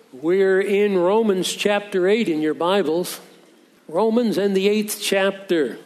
We're in Romans chapter 8 in your Bibles. Romans and the 8th chapter.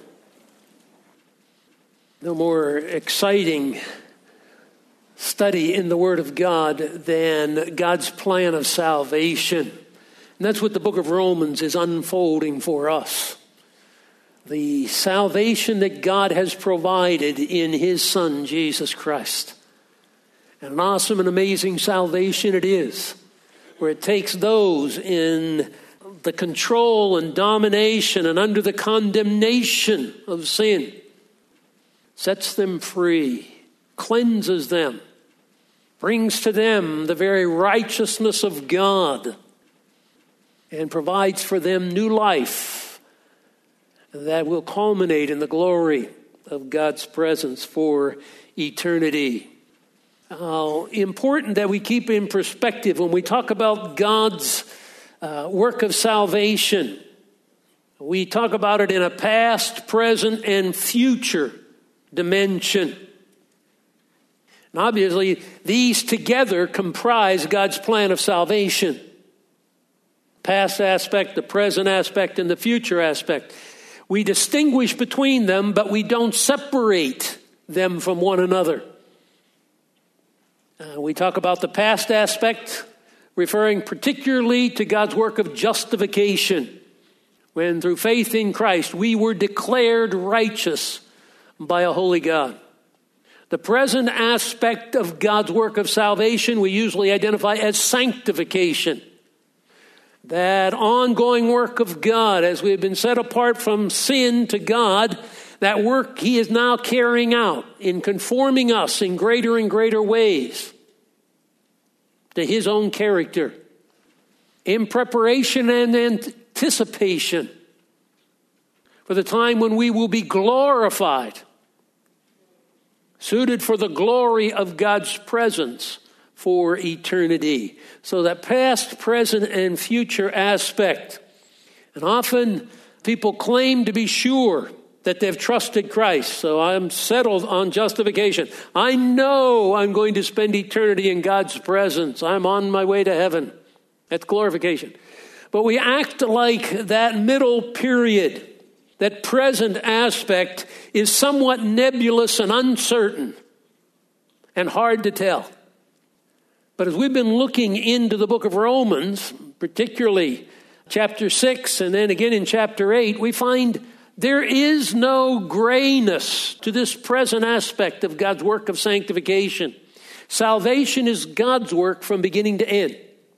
No more exciting study in the Word of God than God's plan of salvation. And that's what the book of Romans is unfolding for us. The salvation that God has provided in His Son, Jesus Christ. And an awesome and amazing salvation it is, where it takes those in the control and domination and under the condemnation of sin, sets them free, cleanses them, brings to them the very righteousness of God, and provides for them new life that will culminate in the glory of God's presence for eternity. How important that we keep in perspective when we talk about God's work of salvation. We talk about it in a past, present, and future dimension. And obviously, these together comprise God's plan of salvation. Past aspect, the present aspect, and the future aspect. We distinguish between them, but we don't separate them from one another. We talk about the past aspect, referring particularly to God's work of justification, when through faith in Christ we were declared righteous by a holy God. The present aspect of God's work of salvation we usually identify as sanctification. That ongoing work of God as we have been set apart from sin to God, that work He is now carrying out in conforming us in greater and greater ways to His own character, in preparation and anticipation for the time when we will be glorified, suited for the glory of God's presence for eternity. So that past, present, and future aspect. And often people claim to be sure that they've trusted Christ. So I'm settled on justification. I know I'm going to spend eternity in God's presence. I'm on my way to heaven. That's glorification. But we act like that middle period, that present aspect, is somewhat nebulous and uncertain and hard to tell. But as we've been looking into the book of Romans, particularly chapter 6 and then again in chapter 8, we find there is no grayness to this present aspect of God's work of sanctification. Salvation is God's work from beginning to end.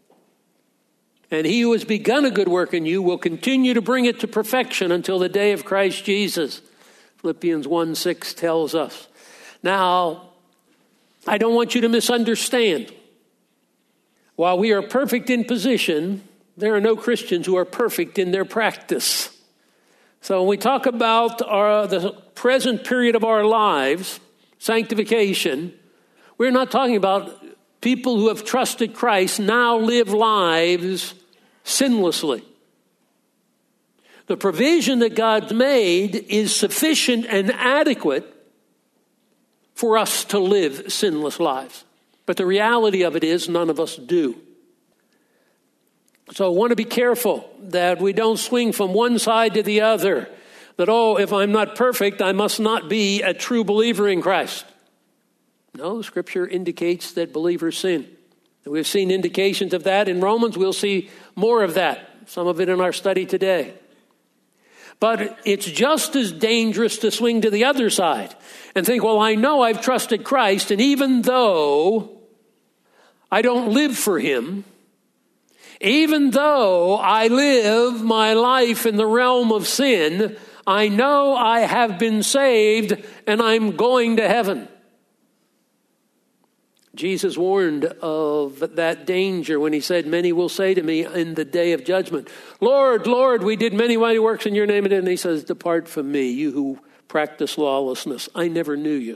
And He who has begun a good work in you will continue to bring it to perfection until the day of Christ Jesus. Philippians 1:6 tells us. Now, I don't want you to misunderstand. While we are perfect in position, there are no Christians who are perfect in their practice. So when we talk about the present period of our lives, sanctification, we're not talking about people who have trusted Christ now live lives sinlessly. The provision that God's made is sufficient and adequate for us to live sinless lives. But the reality of it is none of us do. So I want to be careful that we don't swing from one side to the other. That, if I'm not perfect, I must not be a true believer in Christ. No, Scripture indicates that believers sin. And we've seen indications of that in Romans. We'll see more of that, some of it in our study today. But it's just as dangerous to swing to the other side and think, I know I've trusted Christ, and even though I don't live for Him, even though I live my life in the realm of sin, I know I have been saved and I'm going to heaven. Jesus warned of that danger when He said, many will say to me in the day of judgment, Lord, Lord, we did many mighty works in your name. And He says, depart from me, you who practice lawlessness. I never knew you.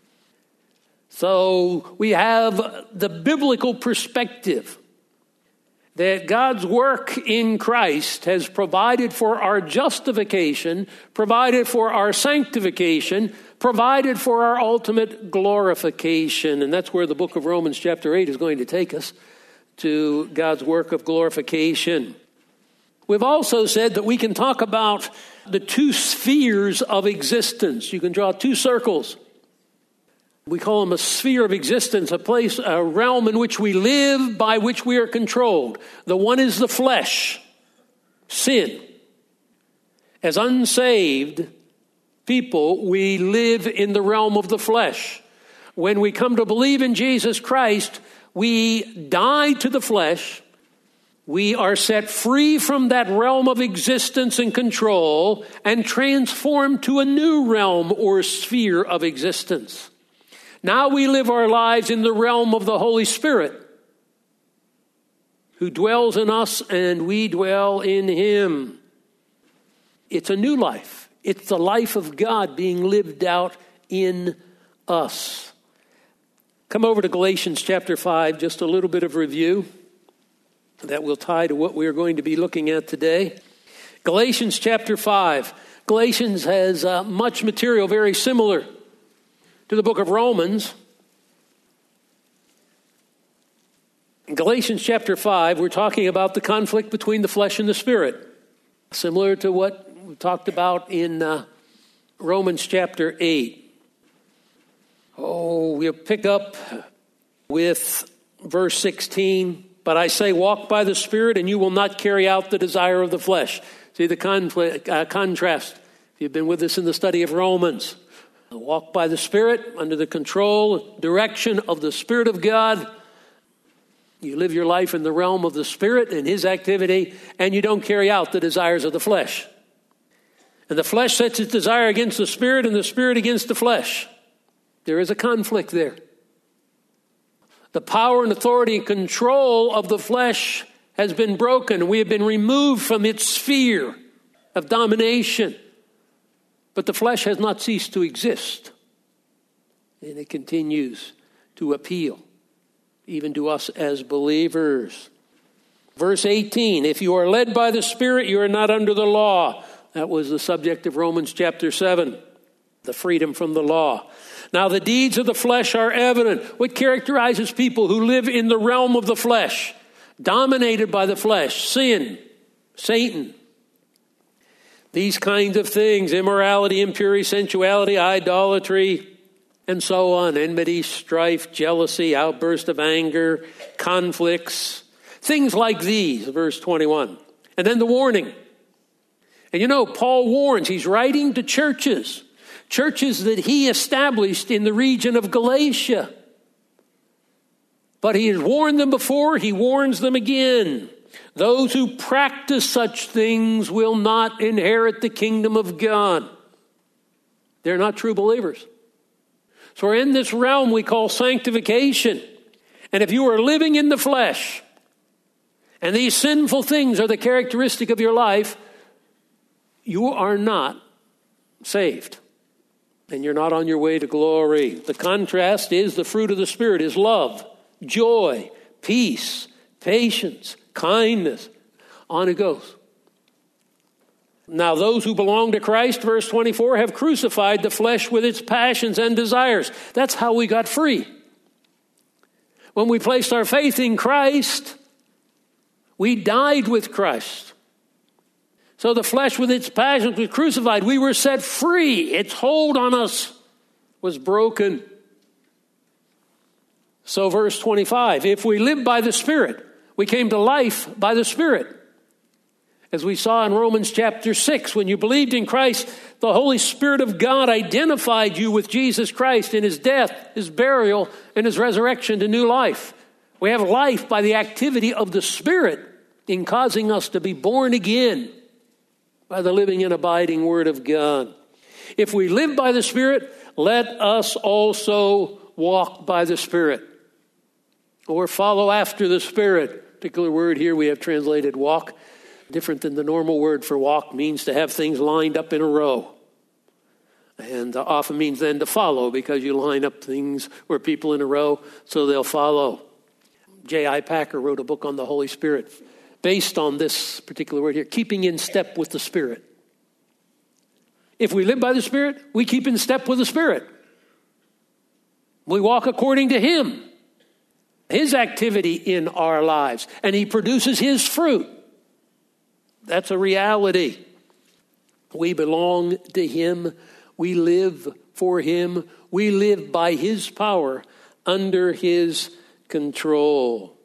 So we have the biblical perspective that God's work in Christ has provided for our justification, provided for our sanctification, provided for our ultimate glorification. And that's where the book of Romans chapter 8 is going to take us. to God's work of glorification. We've also said that we can talk about the two spheres of existence. You can draw two circles. We call them a sphere of existence, a place, a realm in which we live, by which we are controlled. The one is the flesh, sin. As unsaved people, we live in the realm of the flesh. When we come to believe in Jesus Christ, we die to the flesh. We are set free from that realm of existence and control and transformed to a new realm or sphere of existence. Now we live our lives in the realm of the Holy Spirit, who dwells in us and we dwell in him. It's a new life. It's the life of God being lived out in us. Come over to Galatians chapter 5, just a little bit of review that will tie to what we are going to be looking at today. Galatians chapter 5. Galatians has much material very similar to the book of Romans. In Galatians chapter 5, we're talking about the conflict between the flesh and the spirit, similar to what we talked about in Romans chapter 8. We'll pick up with verse 16. But I say, walk by the Spirit, and you will not carry out the desire of the flesh. See the contrast, if you've been with us in the study of Romans. Walk by the Spirit, under the control, direction of the Spirit of God. You live your life in the realm of the Spirit and his activity, and you don't carry out the desires of the flesh. And the flesh sets its desire against the Spirit, and the Spirit against the flesh. There is a conflict there. The power and authority and control of the flesh has been broken. We have been removed from its sphere of domination. But the flesh has not ceased to exist. And it continues to appeal, even to us as believers. Verse 18, if you are led by the Spirit, you are not under the law. That was the subject of Romans chapter 7, the freedom from the law. Now the deeds of the flesh are evident. What characterizes people who live in the realm of the flesh, dominated by the flesh? Sin, Satan. These kinds of things, immorality, impurity, sensuality, idolatry, and so on. Enmity, strife, jealousy, outburst of anger, conflicts. Things like these, verse 21. And then the warning. And you know, Paul warns, he's writing to churches that he established in the region of Galatia. But he has warned them before, he warns them again. Those who practice such things will not inherit the kingdom of God. They're not true believers. So we're in this realm we call sanctification. And if you are living in the flesh, and these sinful things are the characteristic of your life, you are not saved. And you're not on your way to glory. The contrast is the fruit of the Spirit is love, joy, peace, patience, kindness. On it goes. Now those who belong to Christ, verse 24, have crucified the flesh with its passions and desires. That's how we got free. When we placed our faith in Christ, we died with Christ. So the flesh with its passions was crucified. We were set free. Its hold on us was broken. So verse 25, if we live by the Spirit, we came to life by the Spirit. As we saw in Romans chapter 6, when you believed in Christ, the Holy Spirit of God identified you with Jesus Christ in his death, his burial, and his resurrection to new life. We have life by the activity of the Spirit in causing us to be born again by the living and abiding Word of God. If we live by the Spirit, let us also walk by the Spirit, or follow after the Spirit. Particular word here we have translated walk. Different than the normal word for walk, means to have things lined up in a row. And often means then to follow, because you line up things or people in a row so they'll follow. J.I. Packer wrote a book on the Holy Spirit based on this particular word here, keeping in step with the Spirit. If we live by the Spirit, we keep in step with the Spirit. We walk according to him. His activity in our lives, and he produces his fruit. That's a reality. We belong to him. We live for him. We live by his power, under his control.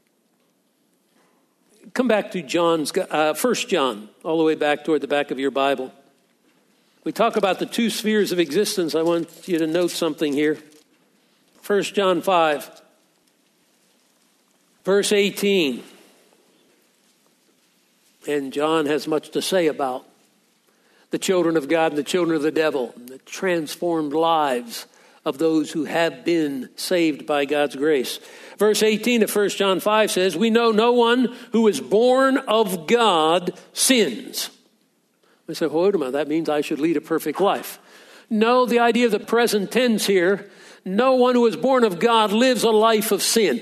Come back to 1 John, all the way back toward the back of your Bible. We talk about the two spheres of existence. I want you to note something here. 1 John 5, verse 18. And John has much to say about the children of God and the children of the devil, and the transformed lives of those who have been saved by God's grace. Verse 18 of 1 John 5 says, we know no one who is born of God sins. We say, well, wait a minute, that means I should lead a perfect life. No, the idea of the present tense here, no one who is born of God lives a life of sin.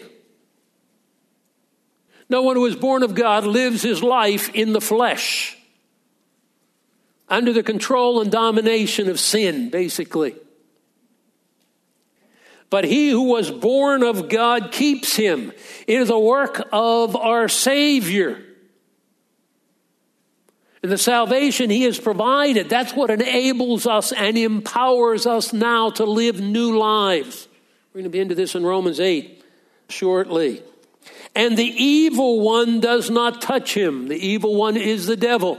No one who is born of God lives his life in the flesh, under the control and domination of sin, basically. But he who was born of God keeps him. It is a work of our Savior. And the salvation he has provided, that's what enables us and empowers us now to live new lives. We're going to be into this in Romans 8 shortly. And the evil one does not touch him. The evil one is the devil.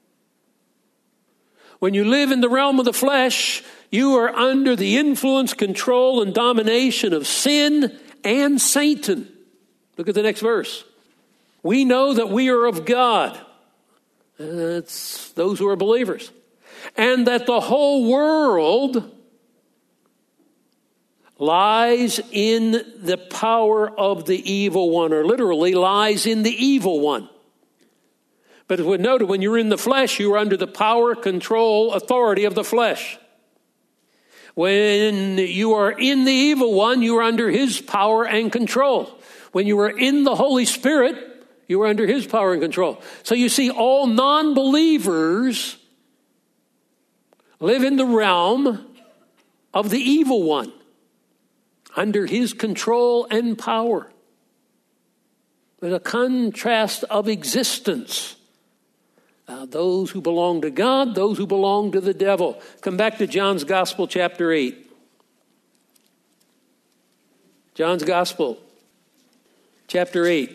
When you live in the realm of the flesh, you are under the influence, control, and domination of sin and Satan. Look at the next verse. We know that we are of God. That's those who are believers. And that the whole world lies in the power of the evil one, or literally lies in the evil one. But as we noted, when you're in the flesh, you are under the power, control, authority of the flesh. When you are in the evil one, you are under his power and control. When you are in the Holy Spirit, you are under his power and control. So you see, all non-believers live in the realm of the evil one, under his control and power. There's a contrast of existence. Those who belong to God, those who belong to the devil. Come back to John's Gospel, chapter 8. John's Gospel, chapter 8.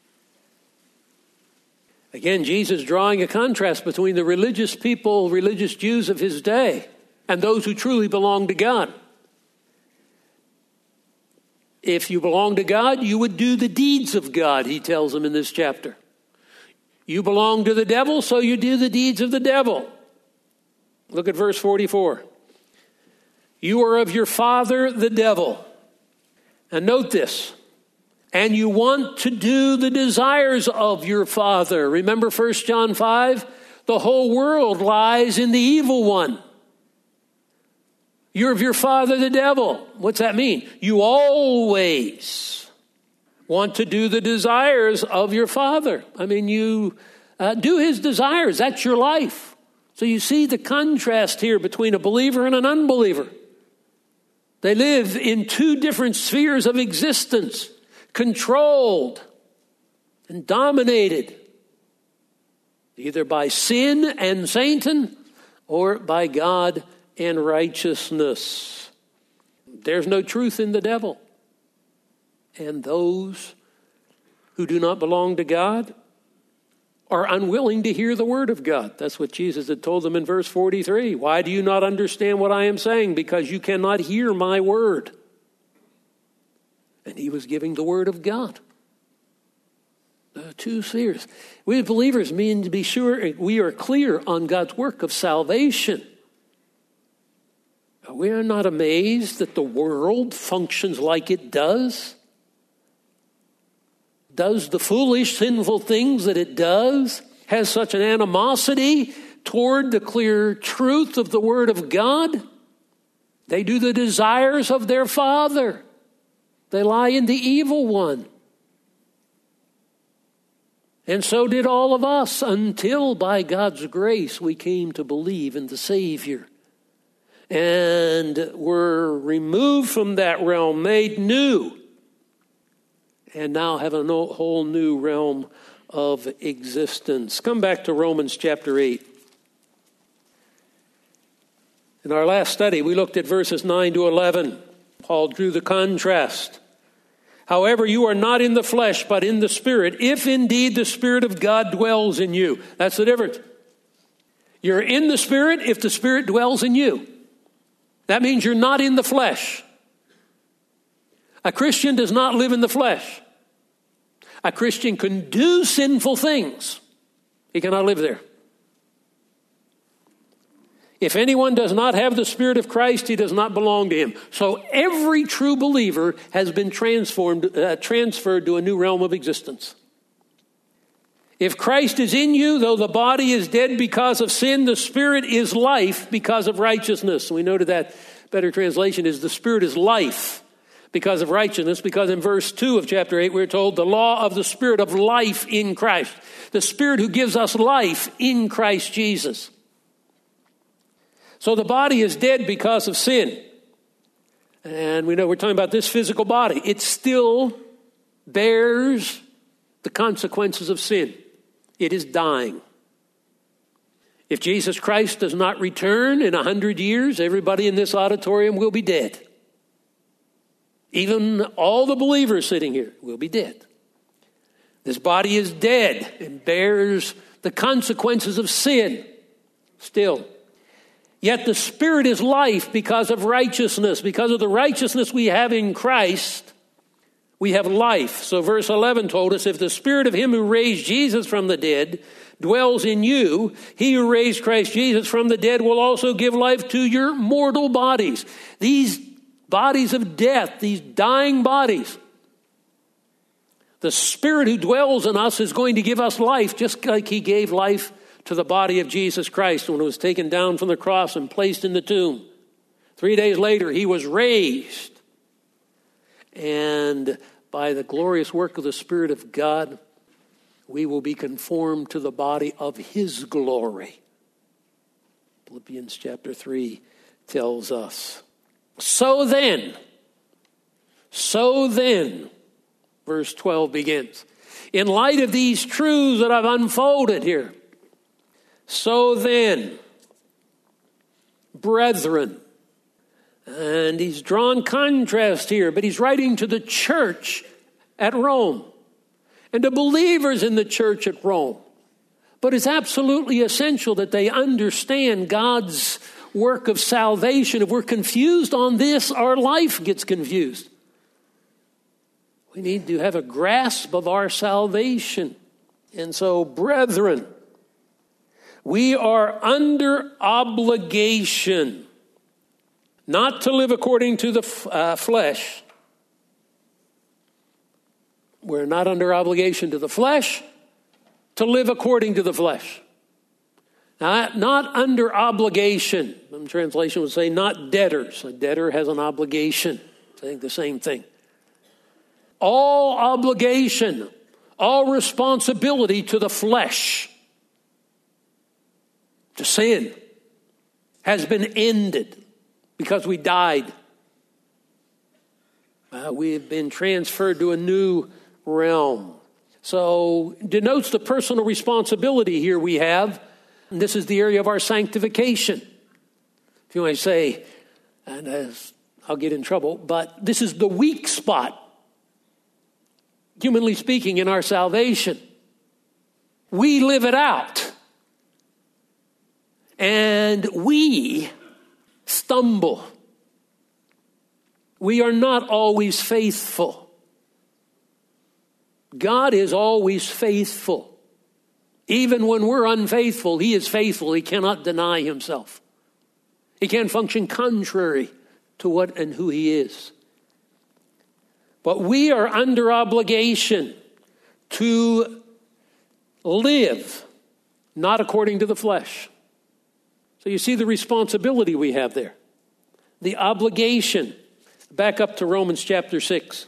Again, Jesus drawing a contrast between the religious people, religious Jews of his day, and those who truly belong to God. If you belong to God, you would do the deeds of God, he tells them in this chapter. You belong to the devil, so you do the deeds of the devil. Look at verse 44. You are of your father, the devil. And note this. And you want to do the desires of your father. Remember 1 John 5? The whole world lies in the evil one. You're of your father, the devil. What's that mean? You always want to do the desires of your father. I mean, you do his desires. That's your life. So you see the contrast here between a believer and an unbeliever. They live in two different spheres of existence, controlled and dominated, either by sin and Satan or by God and righteousness. There's no truth in the devil. And those who do not belong to God are unwilling to hear the word of God. That's what Jesus had told them in verse 43. Why do you not understand what I am saying? Because you cannot hear my word. And he was giving the word of God. Two spheres. We as believers mean to be sure we are clear on God's work of salvation. We are not amazed that the world functions like it does the foolish, sinful things that it does, has such an animosity toward the clear truth of the Word of God. They do the desires of their father. They lie in the evil one. And so did all of us, until by God's grace we came to believe in the Savior. And were removed from that realm, made new. and now have a whole new realm of existence. Come back to Romans chapter 8. In our last study, we looked at verses 9 to 11. Paul drew the contrast. However, you are not in the flesh, but in the Spirit, if indeed the Spirit of God dwells in you. That's the difference. You're in the Spirit if the Spirit dwells in you. That means you're not in the flesh. A Christian does not live in the flesh. A Christian can do sinful things. He cannot live there. If anyone does not have the Spirit of Christ, he does not belong to him. So every true believer has been transferred to a new realm of existence. If Christ is in you, though the body is dead because of sin, the Spirit is life because of righteousness. We noted that better translation is the Spirit is life because of righteousness, because in verse 2 of chapter 8 we're told the law of the Spirit of life in Christ. The Spirit who gives us life in Christ Jesus. So the body is dead because of sin. And we know we're talking about this physical body. It still bears the consequences of sin. It is dying. If Jesus Christ does not return in 100 years, everybody in this auditorium will be dead. Even all the believers sitting here will be dead. This body is dead and bears the consequences of sin still. Yet the Spirit is life because of righteousness. Because of the righteousness we have in Christ, we have life. So verse 11 told us, if the Spirit of him who raised Jesus from the dead dwells in you, he who raised Christ Jesus from the dead will also give life to your mortal bodies. These bodies of death, these dying bodies. The Spirit who dwells in us is going to give us life, just like he gave life to the body of Jesus Christ when it was taken down from the cross and placed in the tomb. 3 days later, he was raised. And by the glorious work of the Spirit of God, we will be conformed to the body of his glory. Philippians chapter 3 tells us. So then, verse 12 begins. In light of these truths that I've unfolded here, so then, brethren, and he's drawn contrast here, but he's writing to the church at Rome and to believers in the church at Rome. But it's absolutely essential that they understand God's work of salvation. If we're confused on this, our life gets confused. We need to have a grasp of our salvation. And so, brethren, we are under obligation not to live according to the flesh. We're not under obligation to the flesh to live according to the flesh. Now, not under obligation. Some translation would say not debtors. A debtor has an obligation. I think the same thing. All obligation, all responsibility to the flesh, to sin, has been ended because we died. We have been transferred to a new realm. So denotes the personal responsibility here we have. And this is the area of our sanctification. If you want to say, and I'll get in trouble, but this is the weak spot, humanly speaking, in our salvation. We live it out. And we stumble. We are not always faithful. God is always faithful. Even when we're unfaithful, he is faithful. He cannot deny himself. He can't function contrary to what and who he is. But we are under obligation to live not according to the flesh. So you see the responsibility we have there. The obligation. Back up to Romans chapter 6.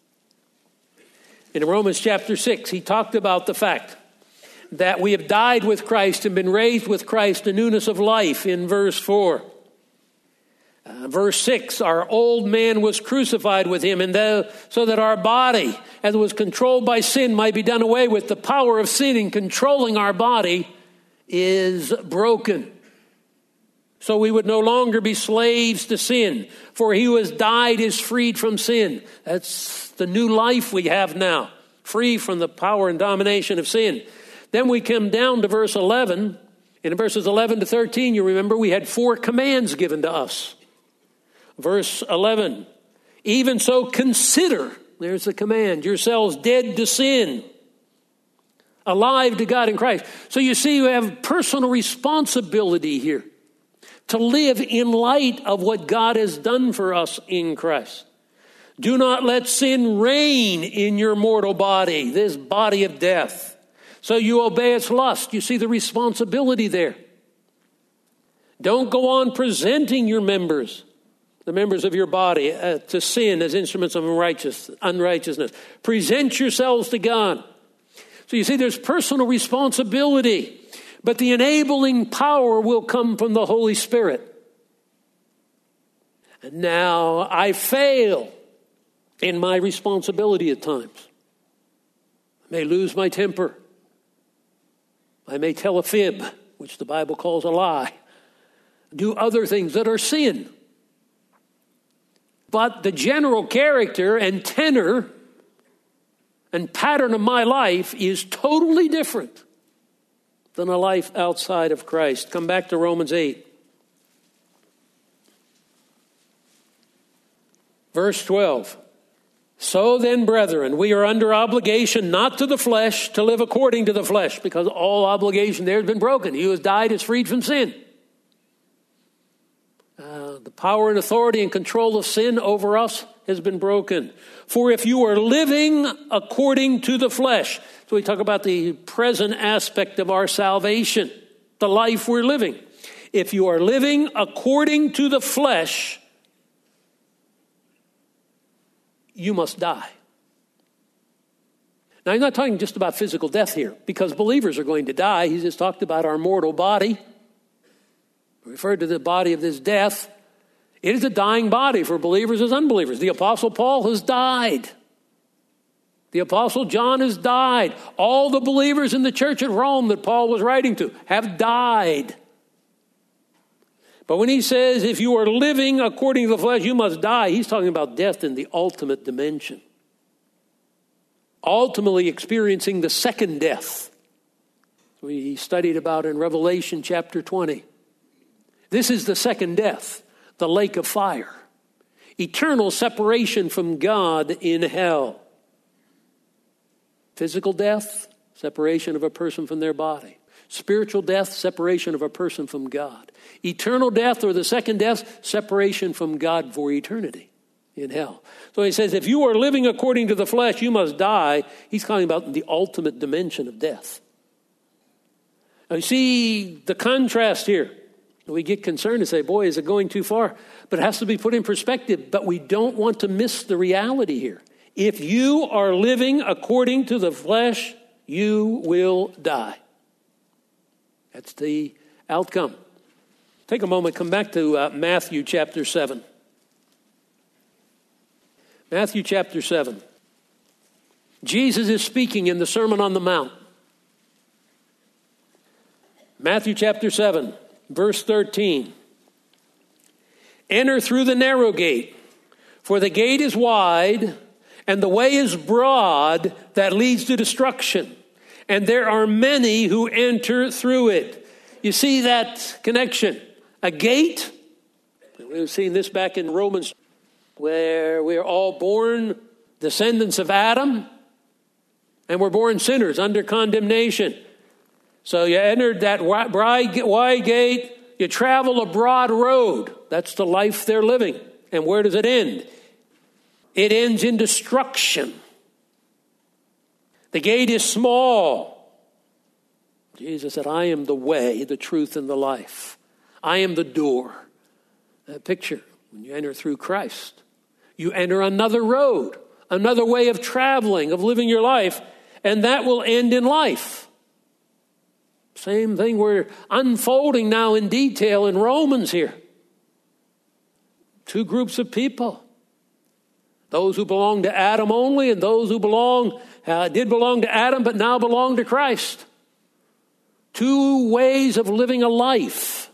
In Romans chapter 6, he talked about the fact that we have died with Christ and been raised with Christ to newness of life in verse 4. Verse 6, our old man was crucified with him, so that our body, as it was controlled by sin, might be done away with. The power of sin in controlling our body is broken. So we would no longer be slaves to sin, for he who has died is freed from sin. That's the new life we have now, free from the power and domination of sin. Then we come down to verse 11. In verses 11 to 13, you remember we had 4 commands given to us. Verse 11, even so consider, there's the command, yourselves dead to sin, alive to God in Christ. So you see, you have personal responsibility here to live in light of what God has done for us in Christ. Do not let sin reign in your mortal body, this body of death, so you obey its lust. You see the responsibility there. Don't go on presenting your members, the members of your body, to sin as instruments of unrighteousness. Present yourselves to God. So you see, there's personal responsibility, but the enabling power will come from the Holy Spirit. And now I fail in my responsibility at times. I may lose my temper. I may tell a fib, which the Bible calls a lie. Do other things that are sin. But the general character and tenor and pattern of my life is totally different than a life outside of Christ. Come back to Romans 8. Verse 12. So then, brethren, we are under obligation not to the flesh to live according to the flesh, because all obligation there has been broken. He who has died is freed from sin. The power and authority and control of sin over us has been broken. For if you are living according to the flesh, so we talk about the present aspect of our salvation, the life we're living. If you are living according to the flesh, you must die. Now, he's not talking just about physical death here, because believers are going to die. He just talked about our mortal body. He referred to the body of this death. It is a dying body for believers as unbelievers. The Apostle Paul has died. The Apostle John has died. All the believers in the church at Rome that Paul was writing to have died. But when he says, if you are living according to the flesh, you must die, he's talking about death in the ultimate dimension. Ultimately experiencing the second death. We studied about in Revelation chapter 20. This is the second death, the lake of fire. Eternal separation from God in hell. Physical death, separation of a person from their body. Spiritual death, separation of a person from God. Eternal death, or the second death, separation from God for eternity in hell. So he says, if you are living according to the flesh, you must die. He's talking about the ultimate dimension of death. Now you see the contrast here. We get concerned and say, boy, is it going too far? But it has to be put in perspective. But we don't want to miss the reality here. If you are living according to the flesh, you will die. That's the outcome. Take a moment, come back to Matthew chapter 7. Matthew chapter 7. Jesus is speaking in the Sermon on the Mount. Matthew chapter 7, verse 13. Enter through the narrow gate, for the gate is wide, and the way is broad that leads to destruction. And there are many who enter through it. You see that connection? A gate. We've seen this back in Romans, where we're all born descendants of Adam, and we're born sinners under condemnation. So you entered that wide gate, you travel a broad road. That's the life they're living. And where does it end? It ends in destruction. The gate is small. Jesus said, I am the way, the truth, and the life. I am the door. That picture, when you enter through Christ, you enter another road, another way of traveling, of living your life, and that will end in life. Same thing we're unfolding now in detail in Romans here. Two groups of people. Those who belong to Adam only, and those who did belong to Adam but now belong to Christ. Two ways of living a life.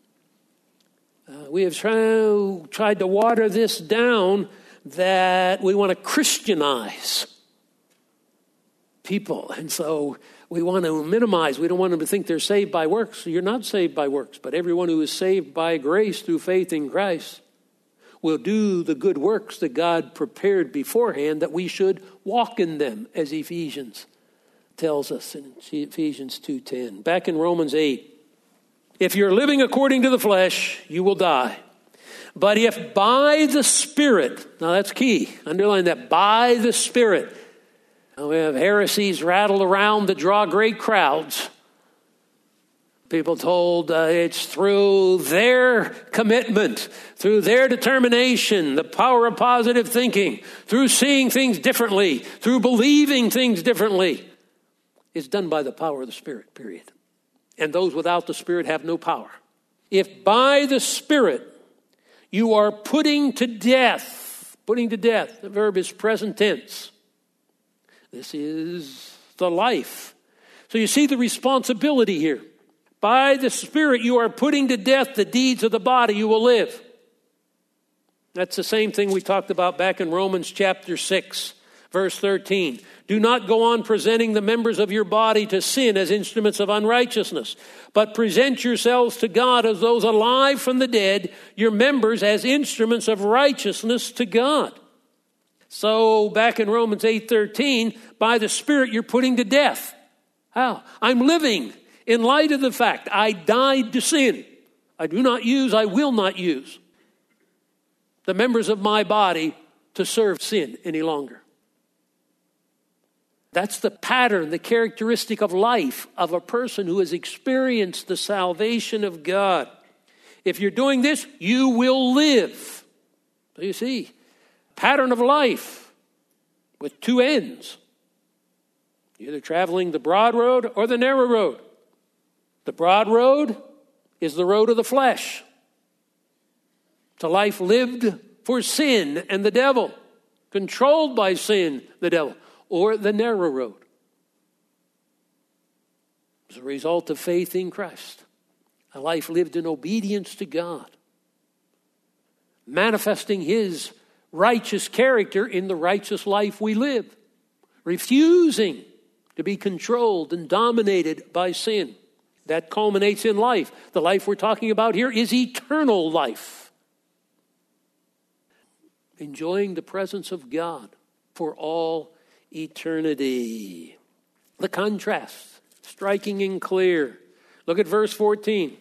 We have tried to water this down that we want to Christianize people. And so we want to minimize. We don't want them to think they're saved by works. You're not saved by works, but everyone who is saved by grace through faith in Christ will do the good works that God prepared beforehand that we should walk in them, as Ephesians tells us in Ephesians 2:10. Back in Romans 8, if you're living according to the flesh, you will die. But if by the Spirit, now that's key, underline that, by the Spirit. Now we have heresies rattled around that draw great crowds. People told it's through their commitment, through their determination, the power of positive thinking, through seeing things differently, through believing things differently. It's done by the power of the Spirit, period. And those without the Spirit have no power. If by the Spirit you are putting to death, the verb is present tense. This is the life. So you see the responsibility here. By the Spirit you are putting to death the deeds of the body, you will live. That's the same thing we talked about back in Romans chapter 6, verse 13. Do not go on presenting the members of your body to sin as instruments of unrighteousness, but present yourselves to God as those alive from the dead, your members as instruments of righteousness to God. So back in Romans 8:13, by the Spirit you're putting to death. How? I'm living in light of the fact I died to sin. I will not use the members of my body to serve sin any longer. That's the pattern, the characteristic of life of a person who has experienced the salvation of God. If you're doing this, you will live. So you see, pattern of life with two ends. You're either traveling the broad road or the narrow road. The broad road is the road of the flesh. It's a life lived for sin and the devil, controlled by sin, the devil, or the narrow road. As a result of faith in Christ, a life lived in obedience to God, manifesting His righteous character in the righteous life we live, refusing to be controlled and dominated by sin. That culminates in life. The life we're talking about here is eternal life. Enjoying the presence of God for all eternity. The contrast, striking and clear. Look at verse 14.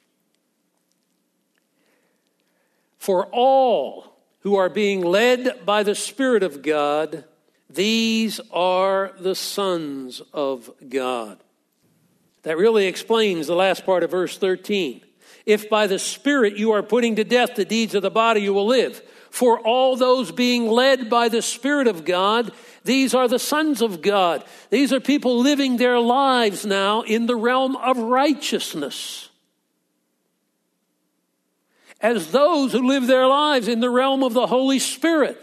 For all who are being led by the Spirit of God, these are the sons of God. That really explains the last part of verse 13. If by the Spirit you are putting to death the deeds of the body, you will live. For all those being led by the Spirit of God, these are the sons of God. These are people living their lives now in the realm of righteousness, as those who live their lives in the realm of the Holy Spirit.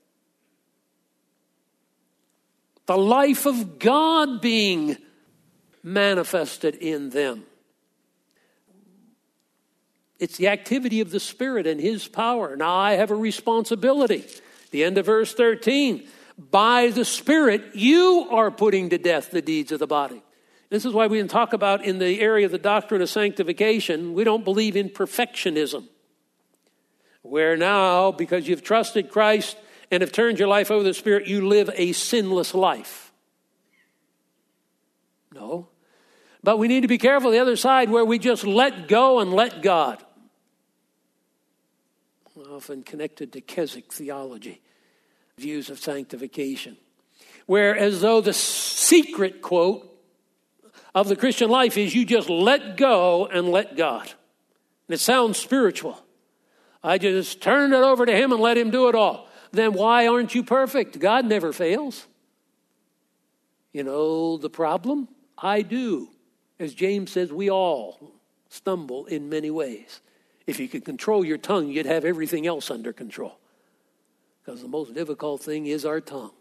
The life of God being manifested in them. It's the activity of the Spirit and His power. Now I have a responsibility. The end of verse 13. By the Spirit, you are putting to death the deeds of the body. This is why we can talk about in the area of the doctrine of sanctification, we don't believe in perfectionism. Where now, because you've trusted Christ and have turned your life over to the Spirit, you live a sinless life. No. But we need to be careful the other side where we just let go and let God. Often connected to Keswick theology, views of sanctification. Where as though the secret, quote, of the Christian life is you just let go and let God. And it sounds spiritual. I just turn it over to Him and let Him do it all. Then why aren't you perfect? God never fails. You know the problem? I do. As James says, we all stumble in many ways. If you could control your tongue, you'd have everything else under control. Because the most difficult thing is our tongue.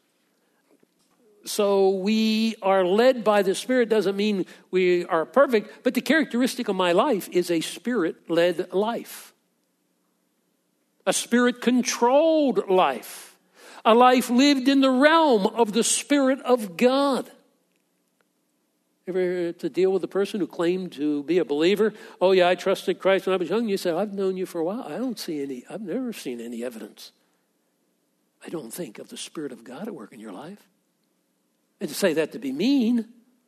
So we are led by the Spirit doesn't mean we are perfect, but the characteristic of my life is a Spirit-led life. A Spirit-controlled life. A life lived in the realm of the Spirit of God. Ever to deal with a person who claimed to be a believer? Oh yeah, I trusted Christ when I was young. You say, I've known you for a while. I've never seen any evidence. I don't think of the Spirit of God at work in your life. And to say that to be mean.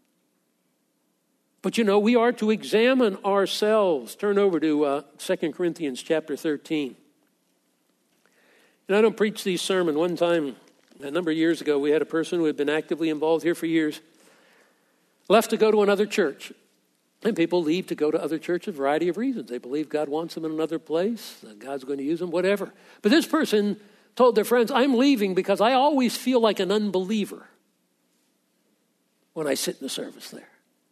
But we are to examine ourselves. Turn over to 2 Corinthians chapter 13. And I don't preach these sermons. One time, a number of years ago, we had a person who had been actively involved here for years, left to go to another church. And people leave to go to other churches for a variety of reasons. They believe God wants them in another place, that God's going to use them, whatever. But this person told their friends, I'm leaving because I always feel like an unbeliever when I sit in the service there.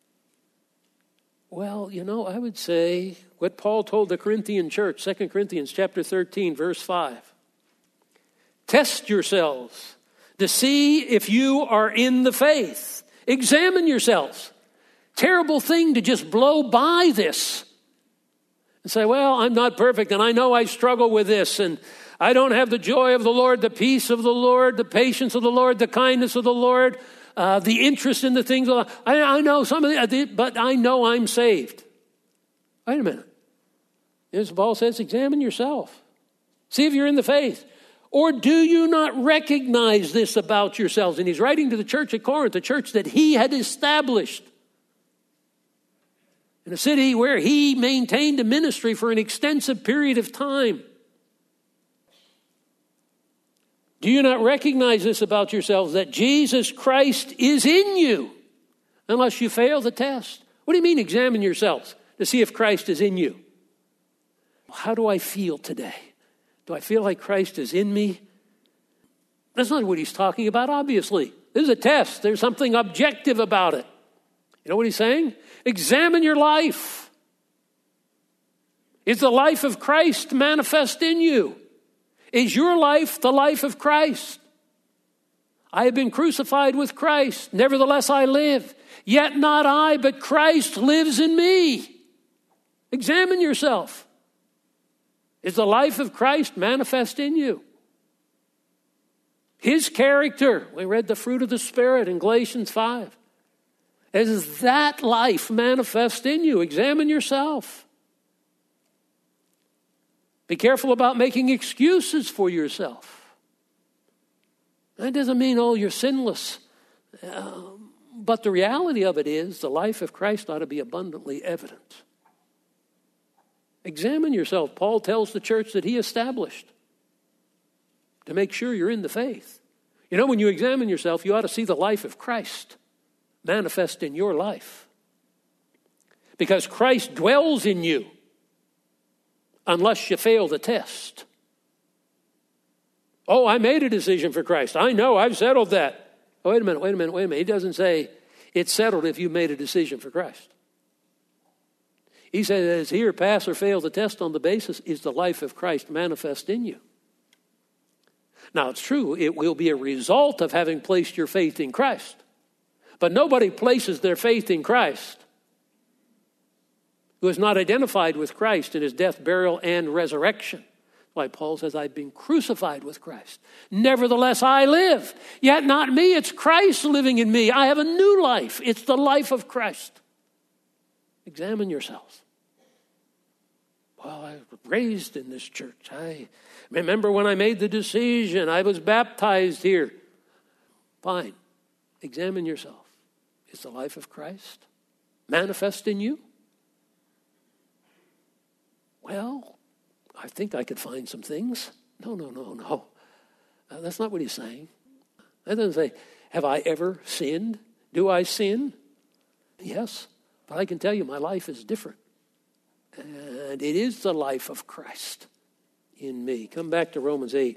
Well, I would say what Paul told the Corinthian church, 2 Corinthians chapter 13, verse 5. Test yourselves to see if you are in the faith. Examine yourselves. Terrible thing to just blow by this and say, well, I'm not perfect and I know I struggle with this and I don't have the joy of the Lord, the peace of the Lord, the patience of the Lord, the kindness of the Lord, the interest in the things of the Lord. I know some of it, but I know I'm saved. Wait a minute. As Paul says, examine yourself. See if you're in the faith. Or do you not recognize this about yourselves? And he's writing to the church at Corinth, a church that he had established in a city where he maintained a ministry for an extensive period of time. Do you not recognize this about yourselves, that Jesus Christ is in you, unless you fail the test? What do you mean examine yourselves to see if Christ is in you? How do I feel today? Do I feel like Christ is in me? That's not what he's talking about, obviously. This is a test. There's something objective about it. You know what he's saying? Examine your life. Is the life of Christ manifest in you? Is your life the life of Christ? I have been crucified with Christ. Nevertheless, I live. Yet not I, but Christ lives in me. Examine yourself. Is the life of Christ manifest in you? His character, we read the fruit of the Spirit in Galatians 5. Is that life manifest in you? Examine yourself. Be careful about making excuses for yourself. That doesn't mean, you're sinless. But the reality of it is the life of Christ ought to be abundantly evident. Examine yourself. Paul tells the church that he established to make sure you're in the faith. When you examine yourself, you ought to see the life of Christ manifest in your life. Because Christ dwells in you unless you fail the test. Oh, I made a decision for Christ. I know, I've settled that. Oh, wait a minute. He doesn't say it's settled if you made a decision for Christ. He says, here, pass or fail the test on the basis, is the life of Christ manifest in you? Now, it's true, it will be a result of having placed your faith in Christ. But nobody places their faith in Christ who is not identified with Christ in his death, burial, and resurrection. That's why Paul says, I've been crucified with Christ. Nevertheless, I live. Yet not me, it's Christ living in me. I have a new life. It's the life of Christ. Examine yourselves. Well, I was raised in this church. I remember when I made the decision. I was baptized here. Fine. Examine yourself. Is the life of Christ manifest in you? Well, I think I could find some things. No. That's not what he's saying. That doesn't say, have I ever sinned? Do I sin? Yes. But I can tell you my life is different. And it is the life of Christ in me. Come back to Romans 8.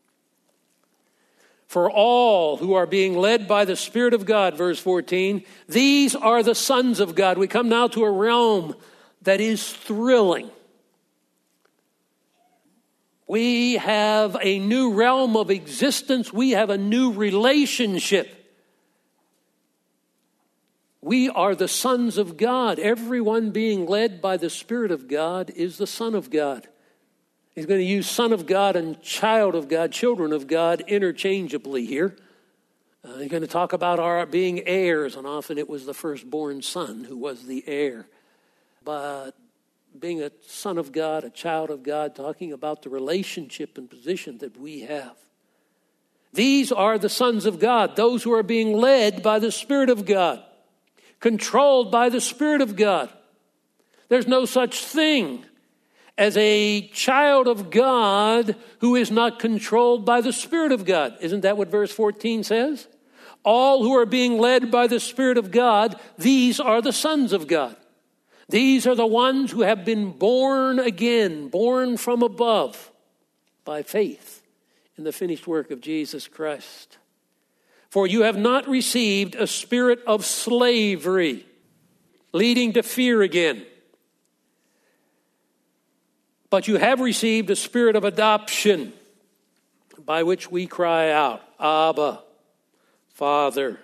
For all who are being led by the Spirit of God, verse 14, these are the sons of God. We come now to a realm that is thrilling. We have a new realm of existence. We have a new relationship. We are the sons of God. Everyone being led by the Spirit of God is the Son of God. He's going to use Son of God and child of God, children of God, interchangeably here. He's going to talk about our being heirs, and often it was the firstborn son who was the heir. But being a son of God, a child of God, talking about the relationship and position that we have. These are the sons of God, those who are being led by the Spirit of God, controlled by the Spirit of God. There's no such thing as a child of God who is not controlled by the Spirit of God. Isn't that what verse 14 says? All who are being led by the Spirit of God, these are the sons of God. These are the ones who have been born again, born from above by faith in the finished work of Jesus Christ. For you have not received a spirit of slavery, leading to fear again, but you have received a spirit of adoption, by which we cry out, Abba, Father.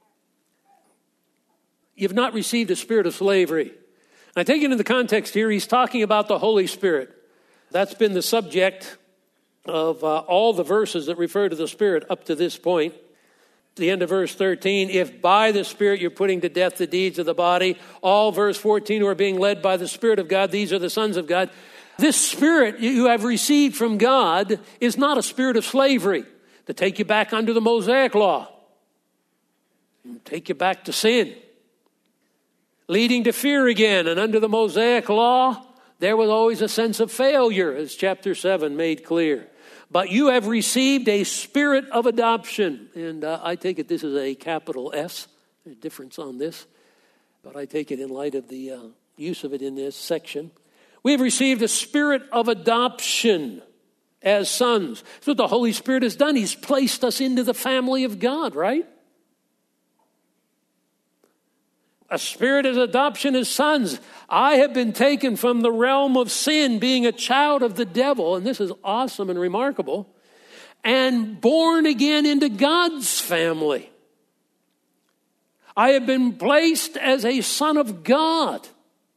You've not received a spirit of slavery. I take it in the context here, he's talking about the Holy Spirit. That's been the subject of all the verses that refer to the Spirit up to this point. The end of verse 13, if by the Spirit you're putting to death the deeds of the body, all verse 14 who are being led by the Spirit of God, these are the sons of God. This Spirit you have received from God is not a spirit of slavery to take you back under the Mosaic law, take you back to sin, leading to fear again. And under the Mosaic law, there was always a sense of failure, as chapter 7 made clear. But you have received a spirit of adoption. And I take it this is a capital S. There's a difference on this. But I take it in light of the use of it in this section. We have received a spirit of adoption as sons. That's what the Holy Spirit has done. He's placed us into the family of God, right? A spirit of adoption as sons. I have been taken from the realm of sin, being a child of the devil, and this is awesome and remarkable, and born again into God's family. I have been placed as a son of God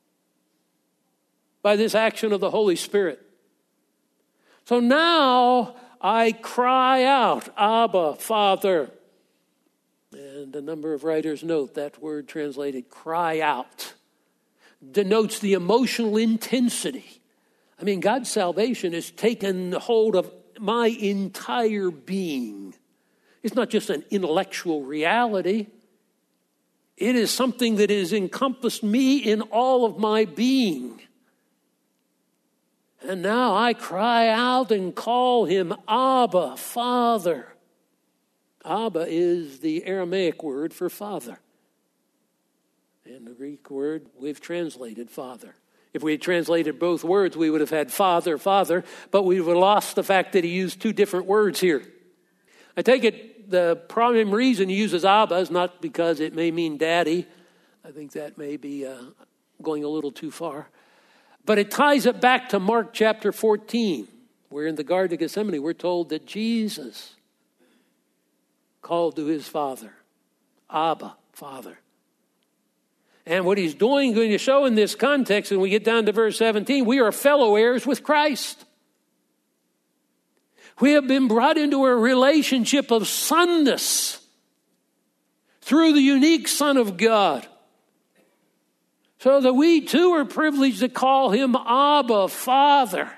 by this action of the Holy Spirit. So now I cry out, Abba, Father. And a number of writers note that word translated cry out denotes the emotional intensity. I mean, God's salvation has taken hold of my entire being. It's not just an intellectual reality. It is something that has encompassed me in all of my being. And now I cry out and call him Abba, Father. Abba is the Aramaic word for father. And the Greek word we've translated father. If we had translated both words, we would have had father, father, but we would have lost the fact that he used two different words here. I take it the prime reason he uses Abba is not because it may mean daddy. I think that may be going a little too far. But it ties it back to Mark chapter 14, where in the Garden of Gethsemane we're told that Jesus called to his Father, Abba, Father. And what he's going to show in this context, when we get down to verse 17, we are fellow heirs with Christ. We have been brought into a relationship of sonness through the unique Son of God. So that we too are privileged to call him Abba, Father.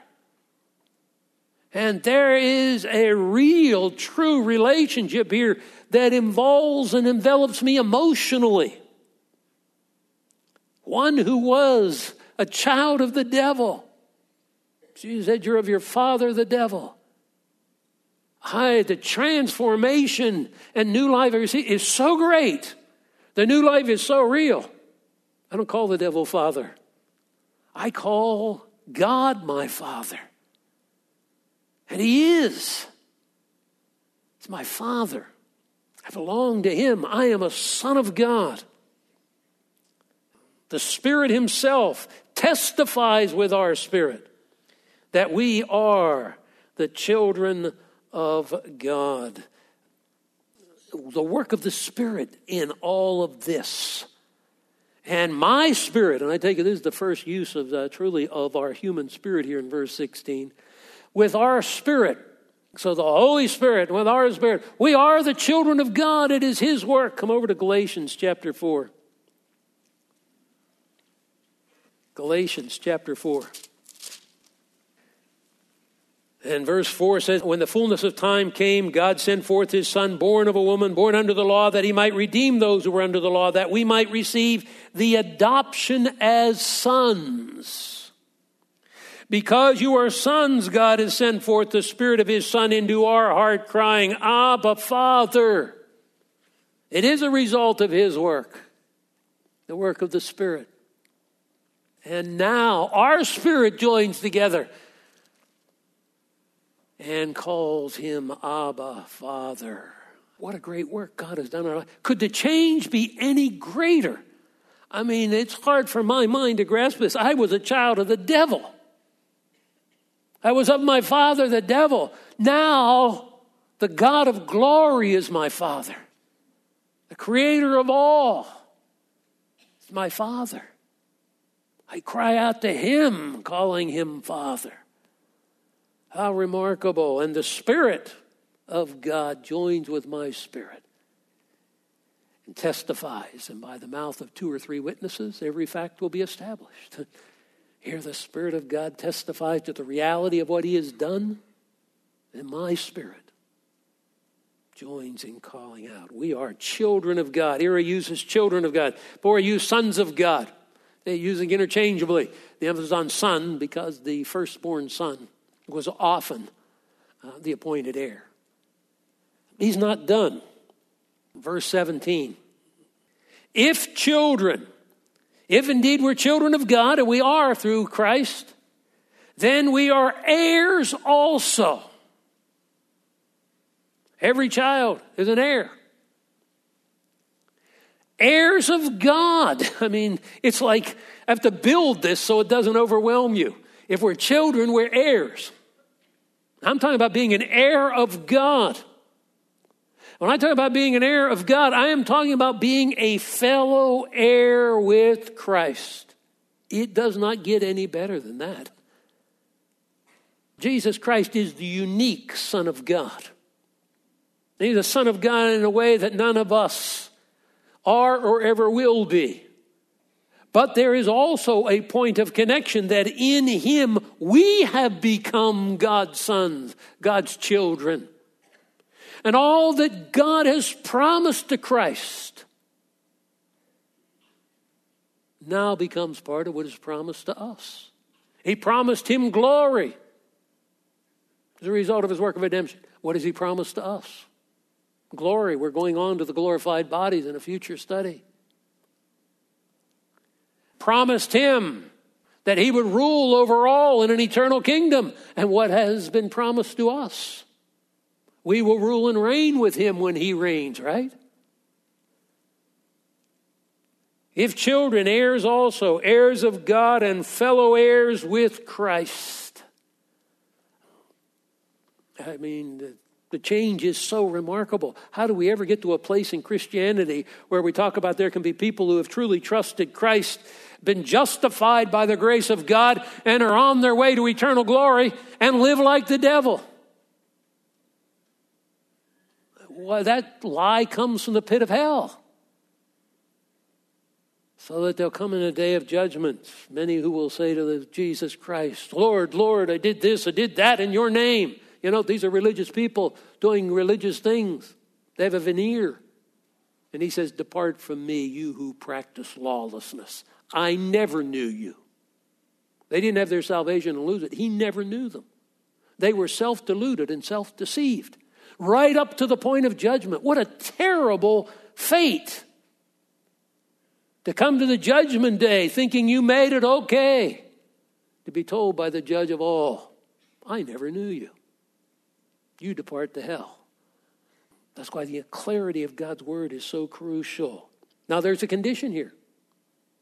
And there is a real, true relationship here that involves and envelops me emotionally. One who was a child of the devil. Jesus said, you're of your father, the devil. The transformation and new life I receive is so great. The new life is so real. I don't call the devil Father. I call God my Father. And he is. It's my Father. I belong to him. I am a son of God. The Spirit himself testifies with our spirit that we are the children of God. The work of the Spirit in all of this. And my spirit, and I take it this is the first use of truly of our human spirit here in verse 16. With our spirit, so the Holy Spirit, with our spirit, we are the children of God. It is His work. Come over to Galatians chapter 4. Galatians chapter 4. And verse 4 says, when the fullness of time came, God sent forth His Son, born of a woman, born under the law, that He might redeem those who were under the law, that we might receive the adoption as sons. Because you are sons, God has sent forth the Spirit of His Son into our heart, crying, Abba, Father. It is a result of His work, the work of the Spirit. And now our spirit joins together and calls Him Abba, Father. What a great work God has done in our life. Could the change be any greater? I mean, it's hard for my mind to grasp this. I was a child of the devil. I was of my father, the devil. Now, the God of glory is my Father. The Creator of all is my Father. I cry out to Him, calling Him Father. How remarkable. And the Spirit of God joins with my spirit and testifies. And by the mouth of 2 or 3 witnesses, every fact will be established. Here the Spirit of God testifies to the reality of what He has done. And my spirit joins in calling out. We are children of God. Here he uses children of God. Before he used sons of God. They're using interchangeably. The emphasis on son because the firstborn son was often the appointed heir. He's not done. Verse 17. If children, if indeed we're children of God, and we are through Christ, then we are heirs also. Every child is an heir. Heirs of God. I mean, it's like I have to build this so it doesn't overwhelm you. If we're children, we're heirs. I'm talking about being an heir of God. When I talk about being an heir of God, I am talking about being a fellow heir with Christ. It does not get any better than that. Jesus Christ is the unique Son of God. He's the Son of God in a way that none of us are or ever will be. But there is also a point of connection that in Him we have become God's sons, God's children. And all that God has promised to Christ now becomes part of what is promised to us. He promised Him glory as a result of His work of redemption. What has He promised to us? Glory. We're going on to the glorified bodies in a future study. Promised Him that He would rule over all in an eternal kingdom. And what has been promised to us? We will rule and reign with Him when He reigns, right? If children, heirs also, heirs of God and fellow heirs with Christ. I mean, the change is so remarkable. How do we ever get to a place in Christianity where we talk about there can be people who have truly trusted Christ, been justified by the grace of God, and are on their way to eternal glory and live like the devil? Well, that lie comes from the pit of hell. So that they'll come in a day of judgment. Many who will say to Jesus Christ, Lord, Lord, I did this, I did that in your name. You know, these are religious people doing religious things. They have a veneer. And He says, depart from me, you who practice lawlessness. I never knew you. They didn't have their salvation and lose it. He never knew them. They were self-deluded and self-deceived. Right up to the point of judgment. What a terrible fate. To come to the judgment day thinking you made it okay. To be told by the judge of all, I never knew you. You depart to hell. That's why the clarity of God's word is so crucial. Now there's a condition here.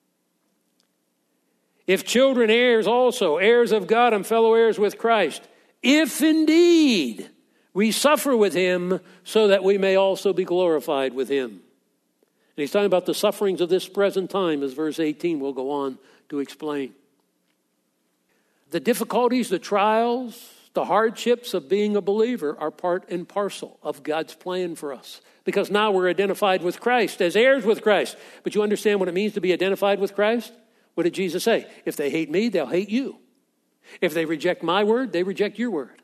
If children, heirs also, heirs of God and fellow heirs with Christ. if indeed we suffer with him, so that we may also be glorified with him. And he's talking about the sufferings of this present time, as verse 18 will go on to explain. The difficulties, the trials, the hardships of being a believer are part and parcel of God's plan for us. Because now we're identified with Christ, as heirs with Christ. But you understand what it means to be identified with Christ? What did Jesus say? If they hate me, they'll hate you. If they reject my word, they reject your word.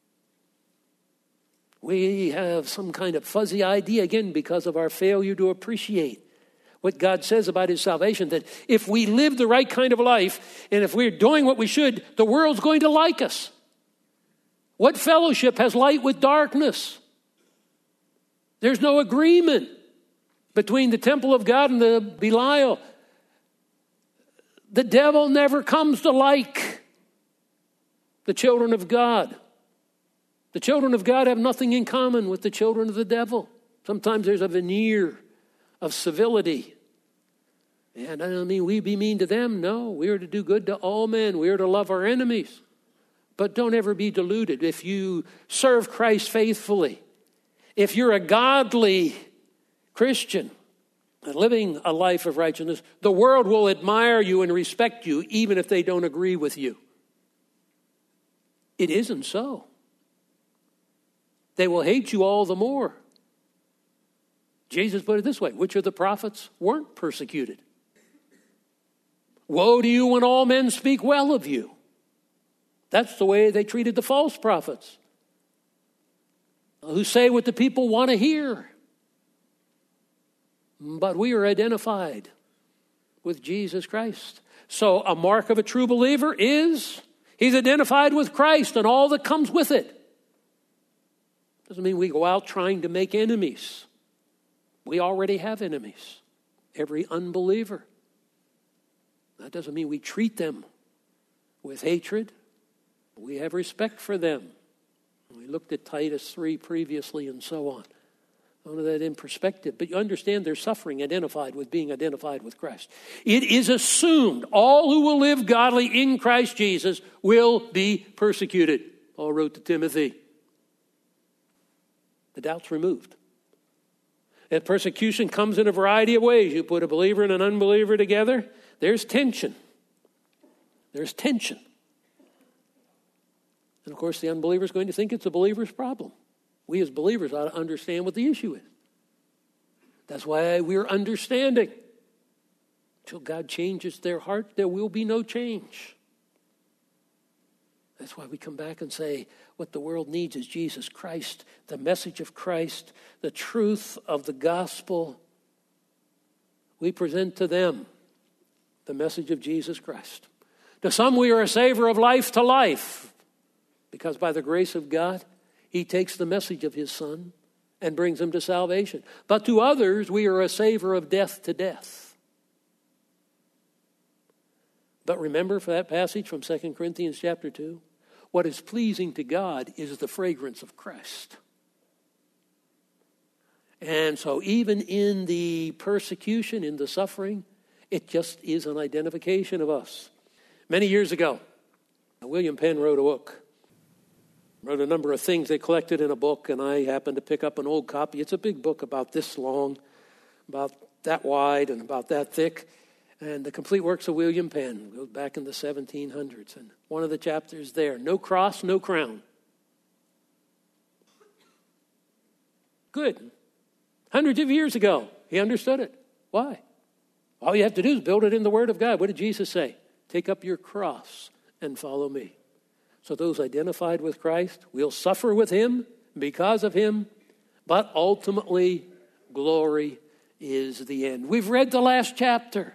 We have some kind of fuzzy idea, again, because of our failure to appreciate what God says about his salvation, that if we live the right kind of life, and if we're doing what we should, the world's going to like us. What fellowship has light with darkness? There's no agreement between the temple of God and the Belial. The devil never comes to like the children of God. The children of God have nothing in common with the children of the devil. Sometimes there's a veneer of civility. And I don't mean we be mean to them. No, we are to do good to all men. We are to love our enemies. But don't ever be deluded. If you serve Christ faithfully, if you're a godly Christian, living a life of righteousness, the world will admire you and respect you even if they don't agree with you. It isn't so. They will hate you all the more. Jesus put it this way: which of the prophets weren't persecuted? Woe to you when all men speak well of you. That's the way they treated the false prophets, who say what the people want to hear. But we are identified with Jesus Christ. So a mark of a true believer is he's identified with Christ and all that comes with it. Doesn't mean we go out trying to make enemies. We already have enemies. Every unbeliever. That doesn't mean we treat them with hatred. We have respect for them. We looked at Titus 3 previously and so on. None of that in perspective. But you understand their suffering identified with being identified with Christ. It is assumed all who will live godly in Christ Jesus will be persecuted. Paul wrote to Timothy. The doubt's removed. That persecution comes in a variety of ways. You put a believer and an unbeliever together, there's tension. There's tension. And of course, the unbeliever is going to think it's a believer's problem. We as believers ought to understand what the issue is. That's why we're understanding. Until God changes their heart, there will be no change. That's why we come back and say what the world needs is Jesus Christ, the message of Christ, the truth of the gospel. We present to them the message of Jesus Christ. To some, we are a savor of life to life, because by the grace of God, he takes the message of his Son and brings them to salvation. But to others, we are a savor of death to death. But remember for that passage from 2 Corinthians chapter 2, what is pleasing to God is the fragrance of Christ. And so even in the persecution, in the suffering, it just is an identification of us. Many years ago, William Penn wrote a book. Wrote a number of things they collected in a book, and I happened to pick up an old copy. It's a big book about this long, about that wide, and about that thick. And the complete works of William Penn goes back in the 1700s. And one of the chapters there, no cross, no crown. Good. Hundreds of years ago, he understood it. Why? All you have to do is build it in the Word of God. What did Jesus say? Take up your cross and follow me. So those identified with Christ will suffer with him because of him, but ultimately glory is the end. We've read the last chapter.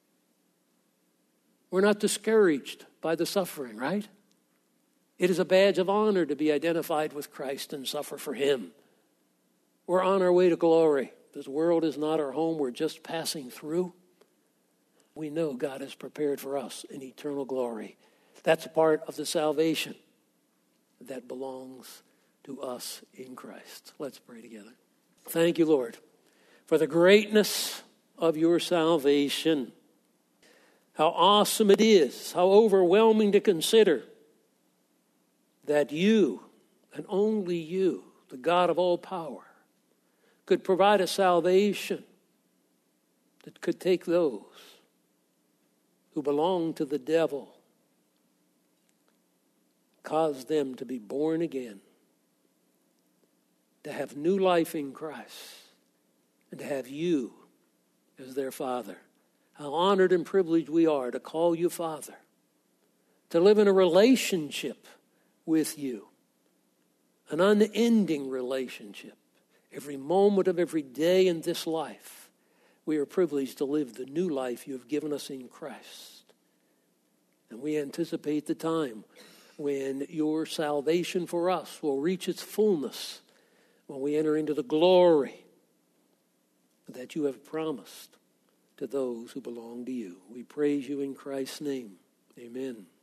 We're not discouraged by the suffering, right? It is a badge of honor to be identified with Christ and suffer for him. We're on our way to glory. This world is not our home. We're just passing through. We know God has prepared for us an eternal glory. That's a part of the salvation that belongs to us in Christ. Let's pray together. Thank you, Lord, for the greatness of your salvation. How awesome it is, how overwhelming to consider that you, and only you, the God of all power, could provide a salvation that could take those who belong to the devil, cause them to be born again, to have new life in Christ, and to have you as their Father. How honored and privileged we are to call you Father, to live in a relationship with you, an unending relationship. Every moment of every day in this life, we are privileged to live the new life you have given us in Christ. And we anticipate the time when your salvation for us will reach its fullness, when we enter into the glory that you have promised to those who belong to you. We praise you in Christ's name. Amen.